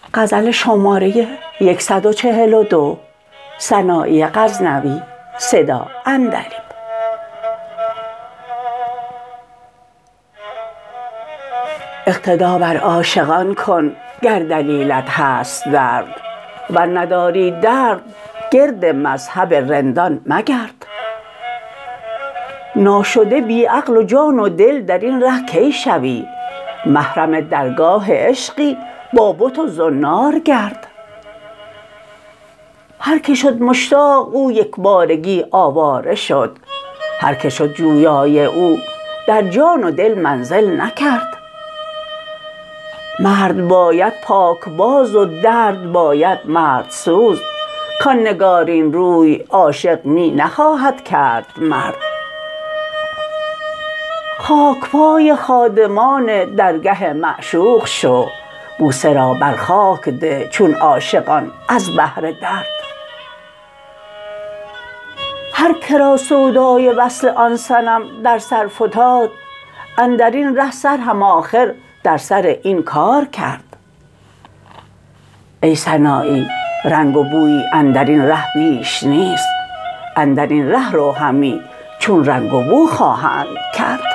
غزل شماره 142 سنایی غزنوی صدا عندلیب. اقتدا بر عاشقان کن گر دلیلت هست درد، ور نداری درد گرد مذهب رندان مگرد. ناشده بی عقل و جان و دل در این ره کی شوی، محرم درگاه عشقی با بت و زنار گرد. هر که شد مشتاق او یکبارگی آواره شد، هر که شد جویای او در جان و دل منزل نکرد. مرد باید پاکباز و درد باید مردسوز، کان نگارین روی عاشق می نخواهد کرد مرد. خاکپای خادمان درگه معشوق شو، بوسه را بر خاک ده چون عاشقان از بهر درد. هر که را سودای وصل آن صنم در سر فتاد، اندرین ره سر هم آخر در سر این کار کرد. ای سنایی رنگ و بویی اندرین ره بیش نیست، اندرین ره رو همی چون رنگ و بو خواهند کرد.